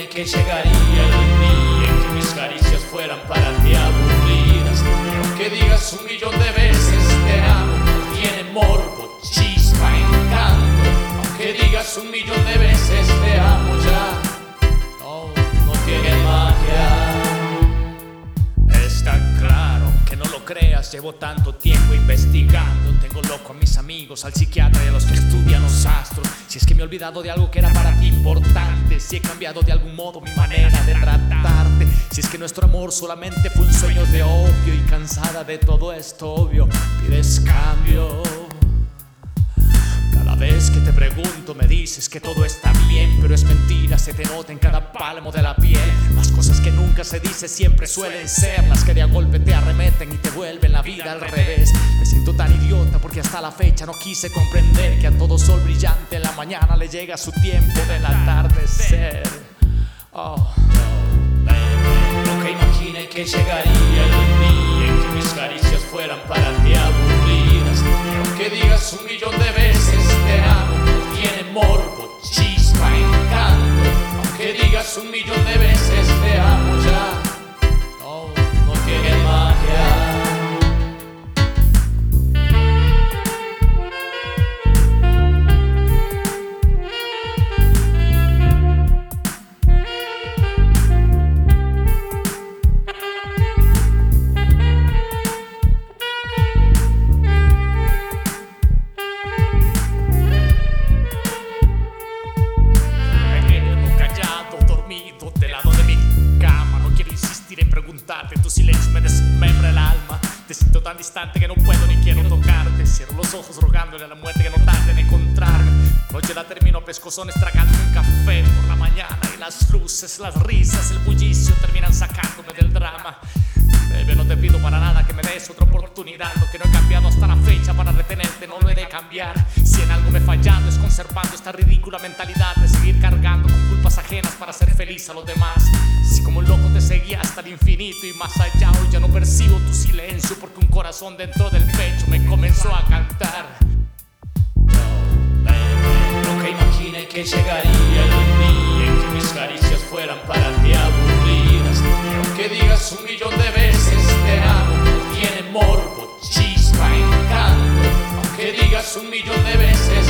que llegaría el día en que mis caricias fueran para ti aburridas. Y aunque digas 1.000.000 de veces te amo, no tiene morbo, chispa, encanto. Aunque digas 1.000.000 de veces te amo ya, no tiene magia. Está claro que no lo creas, llevo tanto tiempo investigando. Tengo loco a mis amigos, al psiquiatra y a los que estudian los astros. Si es que me he olvidado de algo que era para ti importante, si he cambiado de algún modo mi manera de tratarte, si es que nuestro amor solamente fue un sueño de opio y cansada de todo esto obvio pides cambio. Cada vez que te pregunto me dices que todo está bien, pero es mentira, se te nota en cada palmo de la piel. Las cosas que nunca se dice siempre suelen ser las que de a golpe te arremeten y te vuelven la vida al revés. Me siento tan idiota porque hasta la fecha no quise comprender que a todo sol brillante en la mañana le llega su tiempo del atardecer. Nunca imaginé que llegaría el día en que mis caricias fueran para ti aburridas. Y aunque digas 1.000.000 de veces te amo, no tiene morbo, chispa, encanto. Aunque digas 1.000.000 de veces te amo ya, no tiene magia. Tu silencio me desmembra el alma. Te siento tan distante que no puedo ni quiero tocarte. Cierro los ojos rogándole a la muerte que no tarde en encontrarme. Noche la termino pescozones tragando un café por la mañana. Y las luces, las risas, el bullicio terminan sacándome del drama. Bebé, no te pido para nada que me des otra oportunidad. Lo que no he cambiado hasta la fecha para retenerte no lo he de cambiar. Si en algo me he fallado es conservando esta ridícula mentalidad de seguir cargando con culpas ajenas para hacer feliz a los demás. Si como un loco te seguía hasta el infinito y más allá, hoy ya no percibo tu silencio porque un corazón dentro del pecho me comenzó a cantar. Nunca imaginé que llegaría el día en que mis caricias fueran para ti aburridas. Y aunque digas 1.000.000 de veces te amo, no tiene morbo, chispa, encanto. Aunque digas 1.000.000 de veces